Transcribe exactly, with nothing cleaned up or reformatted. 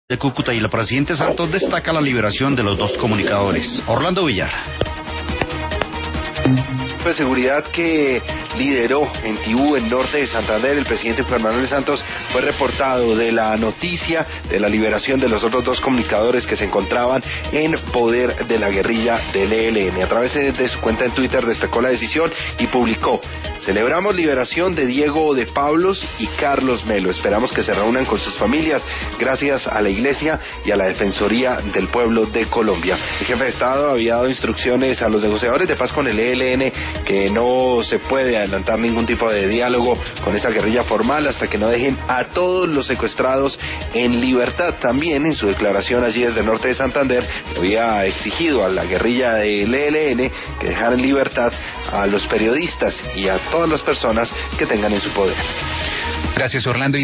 De Cúcuta y el presidente Santos destaca la liberación de los dos comunicadores. Orlando Villar. De seguridad que lideró en Tibú, en norte de Santander, el presidente Juan Manuel Santos fue reportado de la noticia de la liberación de los otros dos comunicadores que se encontraban en poder de la guerrilla del E L N. A través de su cuenta en Twitter destacó la decisión y publicó: celebramos liberación de Diego de Pablos y Carlos Melo. Esperamos que se reúnan con sus familias gracias a la Iglesia y a la Defensoría del Pueblo de Colombia. El jefe de Estado había dado instrucciones a los negociadores de paz con el E L N que no se puede adelantar ningún tipo de diálogo con esa guerrilla formal hasta que no dejen a todos los secuestrados en libertad. También en su declaración allí desde el norte de Santander había exigido a la guerrilla del E L N que dejara en libertad a los periodistas y a todas las personas que tengan en su poder. Gracias, Orlando.